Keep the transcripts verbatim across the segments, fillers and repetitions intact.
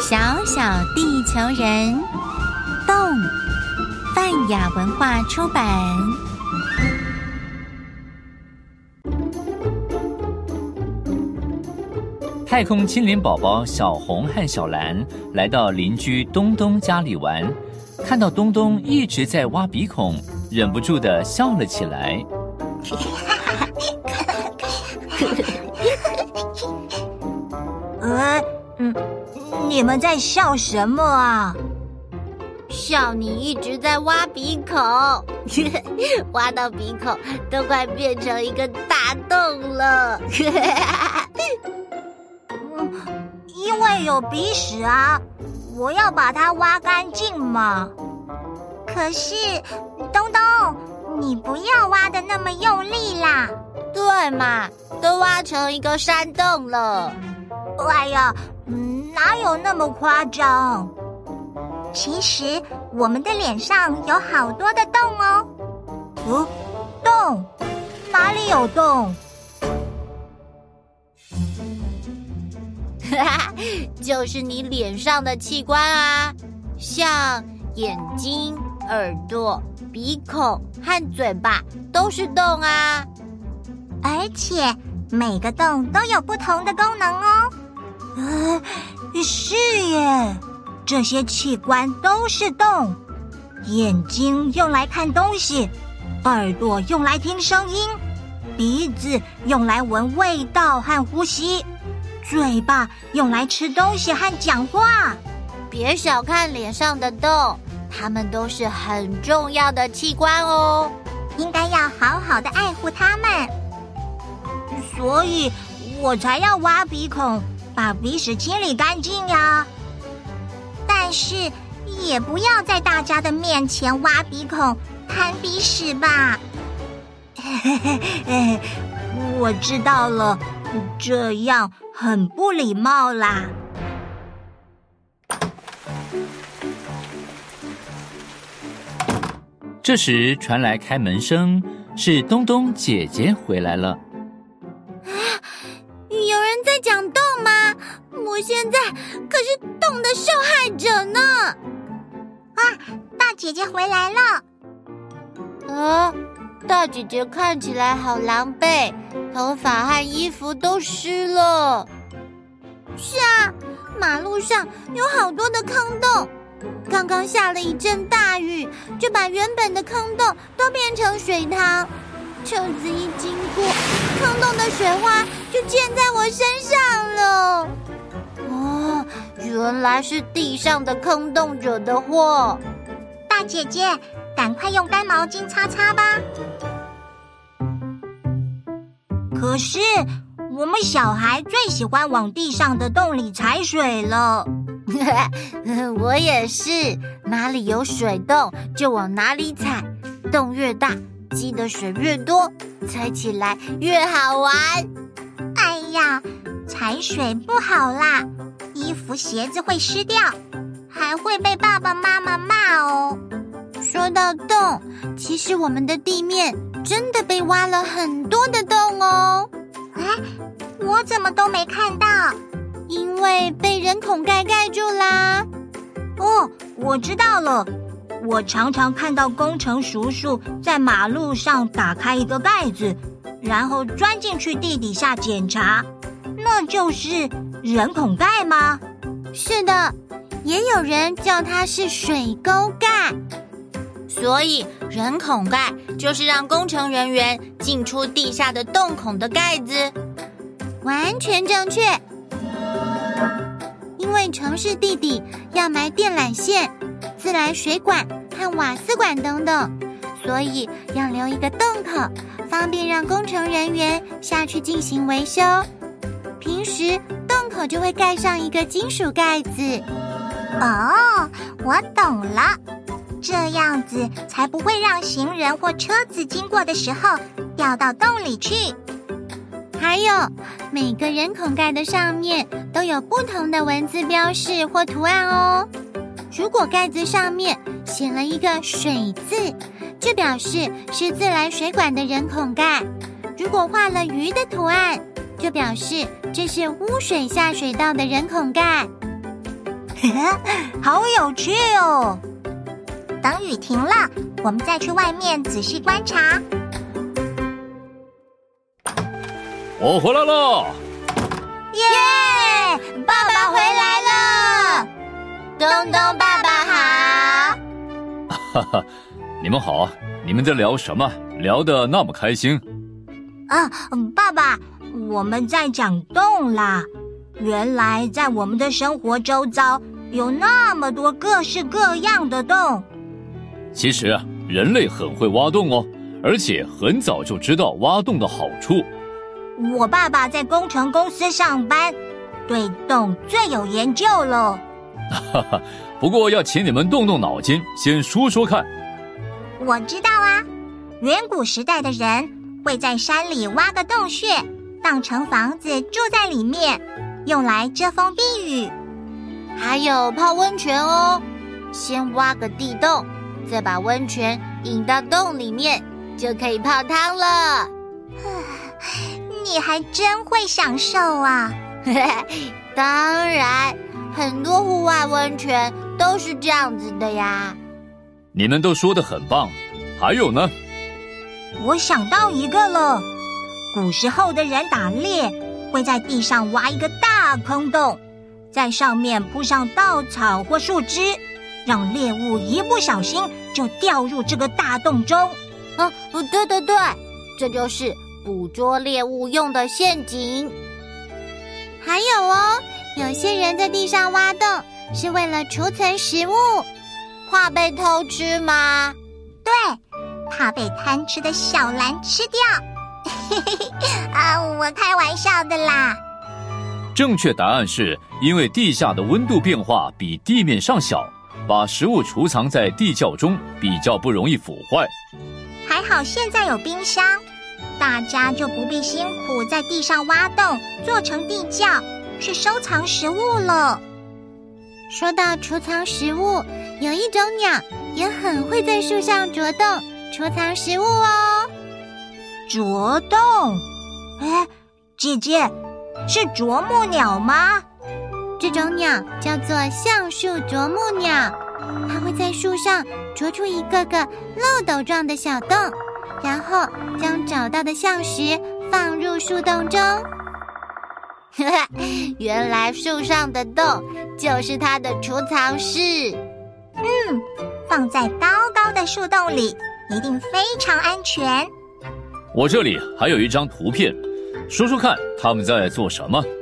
小小地球人，动，泛雅文化出版。 太空精灵宝宝小红和小蓝来到邻居东东家里玩，看到东东一直在挖鼻孔，忍不住地笑了起来。 呃，嗯，你们在笑什么啊？ 笑你一直在挖鼻孔，挖到鼻孔都快变成一个大洞了。 因为有鼻屎啊，我要把它挖干净嘛。可是，东东，你不要挖得那么用力啦。 对嘛，都挖成一个山洞了。 哎呀，哪有那么夸张？其实我们的脸上有好多的洞哦。哦，洞？哪里有洞？ 就是你脸上的器官啊，像眼睛、耳朵、鼻孔和嘴巴都是洞啊。 而且每个洞都有不同的功能哦。呃，是耶，这些器官都是洞。眼睛用来看东西，耳朵用来听声音，鼻子用来闻味道和呼吸，嘴巴用来吃东西和讲话。 别小看脸上的洞，它们都是很重要的器官哦， 应该要好好的爱护它们。所以我才要挖鼻孔，把鼻屎清理干净呀。但是也不要在大家的面前挖鼻孔、弹鼻屎吧。我知道了，这样很不礼貌啦。 这时传来开门声，是东东姐姐回来了。 有人在讲洞吗？我现在可是洞的受害者呢！ 啊，大姐姐回来了。 啊，大姐姐看起来好狼狈，头发和衣服都湿了。是啊，马路上有好多的坑洞，刚刚下了一阵大雨，就把原本的坑洞都变成水塘。车子一经过，坑洞的水花就溅在我身上了。哦，原来是地上的坑洞惹的祸。 大姐姐，赶快用干毛巾擦擦吧。可是我们小孩最喜欢往地上的洞里踩水了。 我也是，哪里有水洞就往哪里踩，洞越大积的水越多，踩起来越好玩。 哎呀，踩水不好啦，衣服鞋子会湿掉，还会被爸爸妈妈骂哦。 说到洞，其实我们的地面真的被挖了很多的洞哦。 哎，我怎么都没看到？ 因为被人孔盖盖住啦。 哦，我知道了。我常常看到工程叔叔在马路上打开一个盖子，然后钻进去地底下检查，那就是人孔盖吗？ 是的，也有人叫它是水沟盖。所以人孔盖就是让工程人员进出地下的洞孔的盖子。完全正确。因为城市地底要埋电缆线、自来水管和瓦斯管等等，所以要留一个洞口，方便让工程人员下去进行维修。平时洞口就会盖上一个金属盖子。 哦，我懂了，这样子才不会让行人或车子经过的时候掉到洞里去。 还有，每个人孔盖的上面都有不同的文字标示或图案哦。如果盖子上面写了一个水字，就表示是自来水管的人孔盖；如果画了鱼的图案，就表示这是污水下水道的人孔盖。 好有趣哦！ 等雨停了，我们再去外面仔细观察。 我回来了！ 耶！爸爸回来了！ 东东爸爸好！ 哈哈，你们好，你们在聊什么？聊得那么开心？ 啊，爸爸，我们在讲洞啦。原来在我们的生活周遭有那么多各式各样的洞。 其实啊，人类很会挖洞哦，而且很早就知道挖洞的好处。 我爸爸在工程公司上班，对洞最有研究了。 哈哈，不过要请你们动动脑筋，先说说看。 我知道啊，远古时代的人会在山里挖个洞穴，当成房子住在里面，用来遮风避雨。 还有泡温泉哦，先挖个地洞，再把温泉引到洞里面，就可以泡汤了。 你还真会享受啊！ 当然，很多户外温泉都是这样子的呀。 你们都说得很棒，还有呢？ 我想到一个了，古时候的人打猎会在地上挖一个大坑洞，在上面铺上稻草或树枝，让猎物一不小心就掉入这个大洞中。 哦，对对对，这就是捕捉猎物用的陷阱。还有哦，有些人在地上挖洞是为了储存食物，怕被偷吃吗？ 对，怕被贪吃的小蓝吃掉。啊，我开玩笑的啦。 正确答案是因为地下的温度变化比地面上小，把食物储藏在地窖中比较不容易腐坏。 还好现在有冰箱，大家就不必辛苦在地上挖洞做成地窖去收藏食物了。 说到储藏食物，有一种鸟也很会在树上啄洞储藏食物哦。 啄洞？哎，姐姐，是啄木鸟吗？ 这种鸟叫做橡树啄木鸟，它会在树上啄出一个个漏斗状的小洞，然后将找到的橡石放入树洞中。原来树上的洞就是它的储藏室。 嗯，放在高高的树洞里，一定非常安全。 我这里还有一张图片，说说看他们在做什么。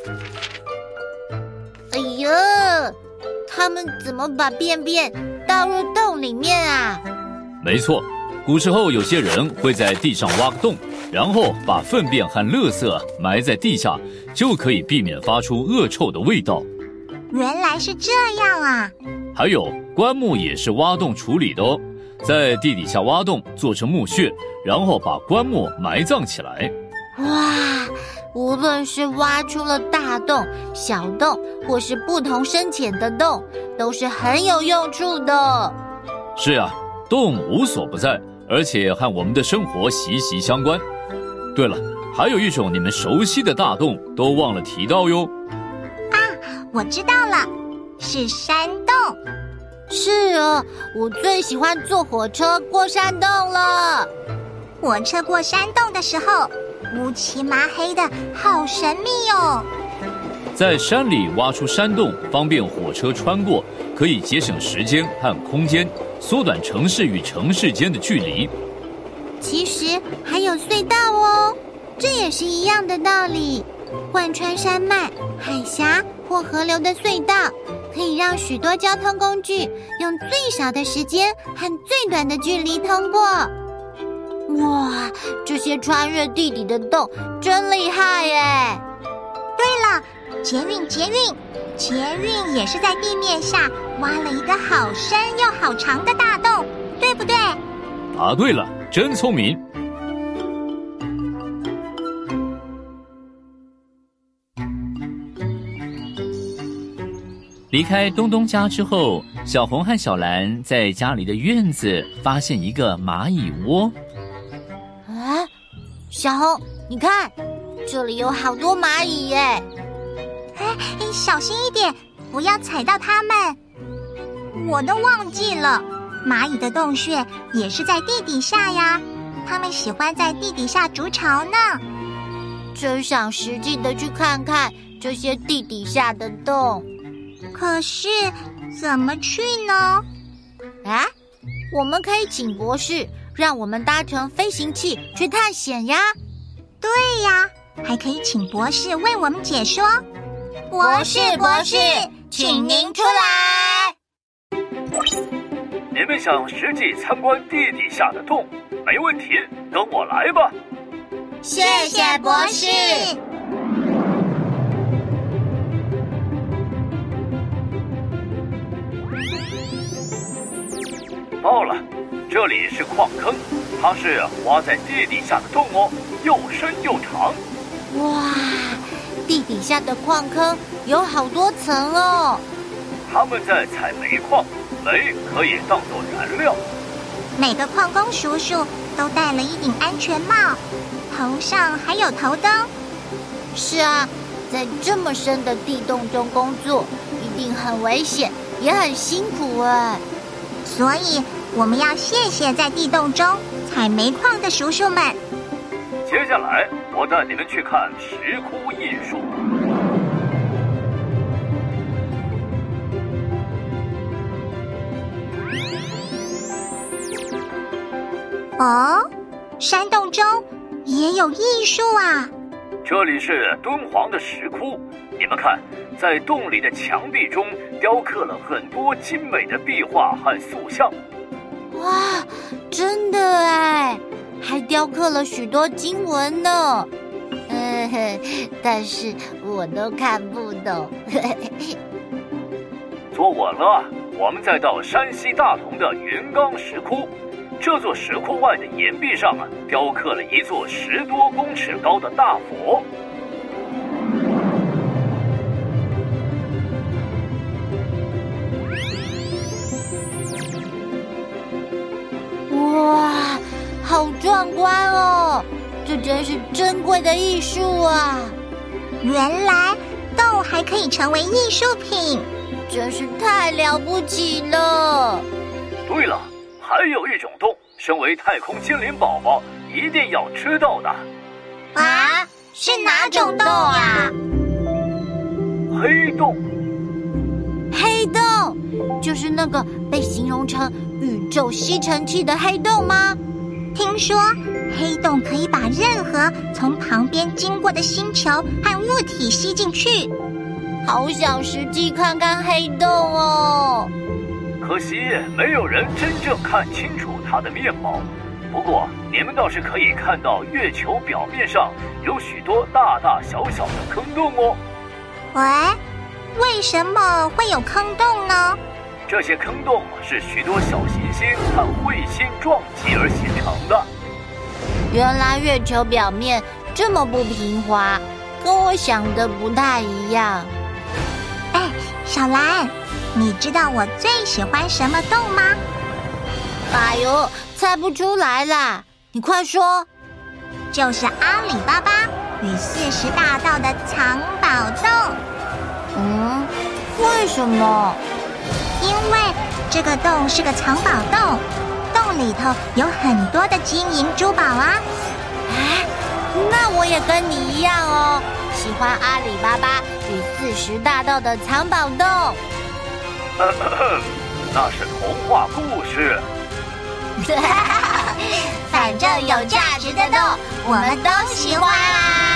哎呦，他们怎么把便便倒入洞里面啊？ 没错，古时候有些人会在地上挖个洞，然后把粪便和垃圾埋在地下，就可以避免发出恶臭的味道。 原来是这样啊！ 还有棺木也是挖洞处理的哦，在地底下挖洞做成墓穴，然后把棺木埋葬起来。 哇，无论是挖出了大洞、小洞，或是不同深浅的洞，都是很有用处的。 是啊，洞无所不在，而且和我们的生活息息相关。对了，还有一种你们熟悉的大洞都忘了提到哟。 啊，我知道了，是山洞。 是哦，我最喜欢坐火车过山洞了。 火车过山洞的时候，乌漆麻黑的，好神秘哦。 在山里挖出山洞，方便火车穿过，可以节省时间和空间，缩短城市与城市间的距离。 其实还有隧道哦，这也是一样的道理。贯穿山脉、海峡或河流的隧道，可以让许多交通工具用最少的时间和最短的距离通过。哇，这些穿越地底的洞真厉害耶！ 对了，捷运捷运捷运也是在地面下挖了一个好深又好长的大洞，对不对？ 答对了，真聪明。离开东东家之后，小红和小蓝在家里的院子发现一个蚂蚁窝。 啊，小红，你看，这里有好多蚂蚁耶！ 哎，小心一点， 不要踩到它们。我都忘记了，蚂蚁的洞穴也是在地底下呀，它们喜欢在地底下筑巢呢。 真想实际的去看看这些地底下的洞。 可是怎么去呢？ 啊，我们可以请博士让我们搭乘飞行器去探险呀。 对呀，还可以请博士为我们解说。 博士博士，请您出来。 你们想实际参观地底下的洞，没问题，跟我来吧。 谢谢博士。 到了，这里是矿坑，它是挖在地底下的洞哦，又深又长。 哇，地底下的矿坑有好多层哦。 他们在采煤矿，煤可以当作燃料。 每个矿工叔叔都戴了一顶安全帽，头上还有头灯。 是啊，在这么深的地洞中工作，一定很危险，也很辛苦哎。 所以我们要谢谢在地洞中采煤矿的叔叔们。 接下来，我带你们去看石窟艺术。 哦，山洞中也有艺术啊！ 这里是敦煌的石窟，你们看，在洞里的墙壁中雕刻了很多精美的壁画和塑像。 哇，真的哎，还雕刻了许多经文呢。嗯，但是我都看不懂。 坐稳了，我们再到山西大同的云冈石窟。这座石窟外的岩壁上啊，雕刻了一座十多公尺高的大佛。 哇，好壮观哦！这真是珍贵的艺术啊！ 原来洞还可以成为艺术品， 真是太了不起了。 对了，还有一种洞，身为太空精灵宝宝一定要知道的。 啊，是哪种洞啊？ 黑洞。 黑洞就是那个被形容成宇宙吸尘器的黑洞吗？ 听说黑洞可以把任何从旁边经过的星球和物体吸进去。 好想实际看看黑洞哦。 可惜没有人真正看清楚它的面貌。不过你们倒是可以看到月球表面上有许多大大小小的坑洞哦。 喂，为什么会有坑洞呢？ 这些坑洞是许多小行星和彗星撞击而形成的。 原来月球表面这么不平滑，跟我想的不太一样。 哎，小兰，你知道我最喜欢什么洞吗？ 哎呦，猜不出来啦，你快说。 就是阿里巴巴与四十大盗的藏宝洞。 嗯，为什么？ 因为这个洞是个藏宝洞，洞里头有很多的金银珠宝啊。 哎，那我也跟你一样哦，喜欢阿里巴巴与四十大盗的藏宝洞。 咳咳，那是童话故事。 反正有价值的洞，我们都喜欢啊。